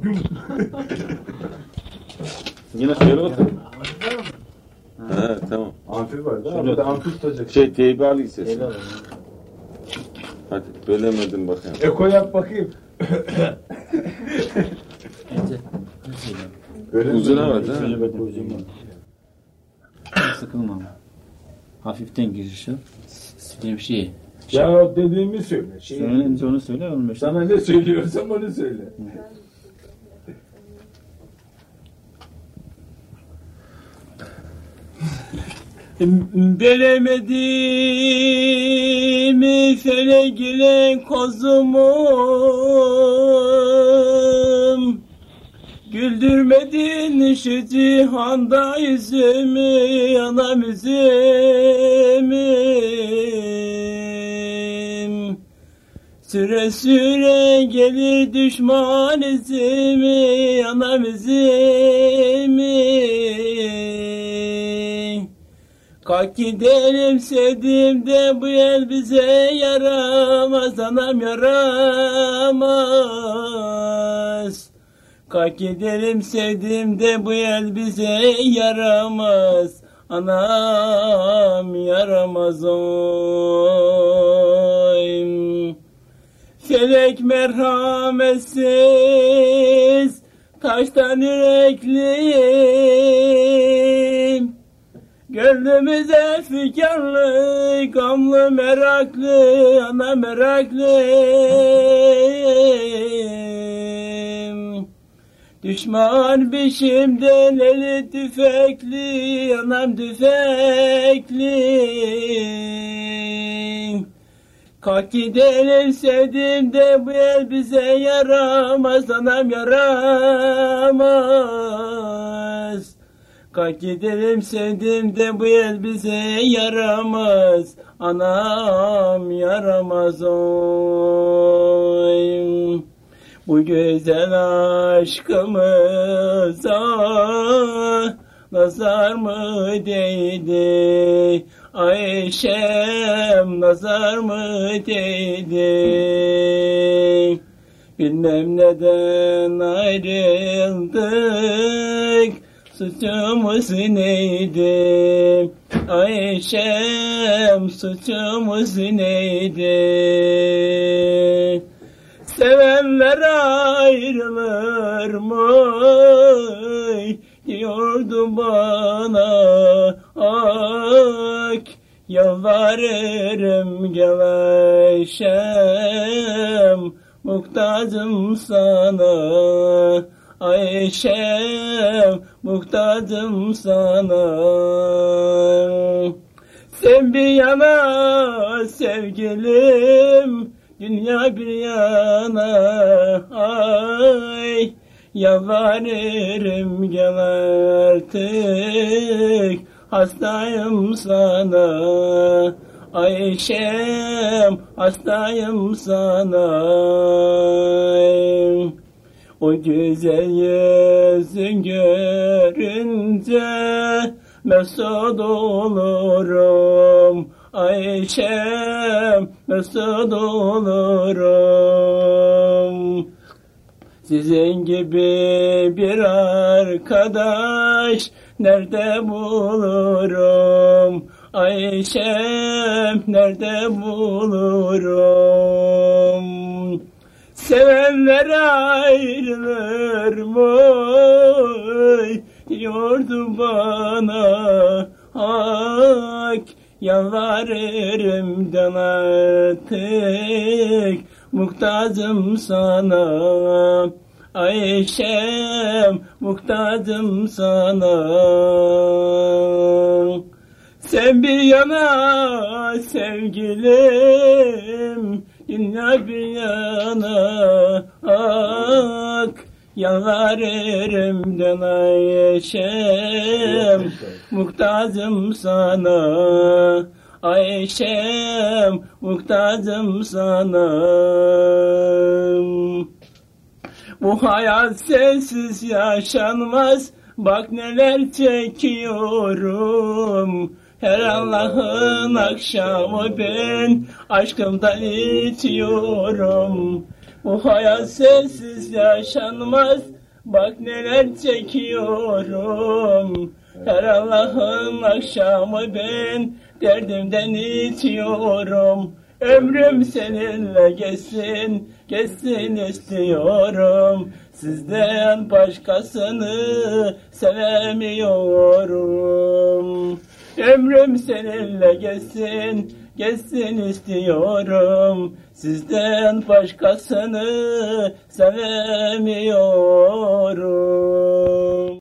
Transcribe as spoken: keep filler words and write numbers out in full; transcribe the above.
Yine söyle bakalım. Ha tamam. Amfi var da ama da amfi tutacak. Şey teybi alayım sesini. Hadi bölemedim bakayım. Eko yap bakayım. Uzun hava da. Sıkılma ama. Hafiften giriş yap. Bir şey. Ya dediğimi söyle. Şey, Söyleyince onu söyle olmuş. sana ne söylüyorsam onu söyle. Bilemedim felek ile kozumum, güldürmedin şu cihanda yüzümü, anam yüzümü. Süre süre gelir düşman izimi, anam izimi. Kalk gidelim sevdiğimde bu el bize yaramaz, anam yaramaz. Kalk gidelim sevdiğimde bu el bize yaramaz, anam yaramaz oy. Felek merhametsiz, taştan yürekliyim. Gönlümüze fikarlı, gamlı meraklı, ana meraklıyım. Düşman biçimden eli tüfekli, anam tüfekli. Kalk gidelim sevdiğimde bu el bize yaramaz, anam yaramaz. Kalk gidelim sevdiğimde bu el bize yaramaz, anam yaramaz oy. Bu güzel aşkımıza nazar mı değdi? Ayşem nazar mı değdi? Bilmem neden ayrıldık, suçumuz neydi? Ayşem suçumuz neydi? Sevenler ayrılır mı diyordu bana, ak yalvarırım gel Ayşem, muhtacım sana. Ayşem muhtacım sana. Sen bir yana sevgilim, dünya bir yana, ay yalvarırım gel artık, hastayım sana. Ayşem hastayım sana. O güzel yüzün görünce mesut olurum. Ayşem mesut olurum. Sizin gibi bir arkadaş nerede bulurum? Ayşem nerede bulurum? Sevenler ayrılır mı diyordu bana, hak yalvarırım dön artık, muhtacım sana. Ayşem muhtacım sana. Sen bir yana sevgilim, dünya bir yana, ak yalvarırım dön Ayşem, muhtacım sana. Ayşem muhtacım sana. Bu hayat sensiz yaşanmaz, bak neler çekiyorum. Her Allah'ın akşamı ben aşkımdan itiyorum. Bu hayat sensiz yaşanmaz, bak neler çekiyorum. Her Allah'ın akşamı ben derdimden içiyorum. Ömrüm seninle geçsin, geçsin istiyorum. Sizden başkasını sevemiyorum. Ömrüm seninle geçsin, geçsin istiyorum. Sizden başkasını sevemiyorum.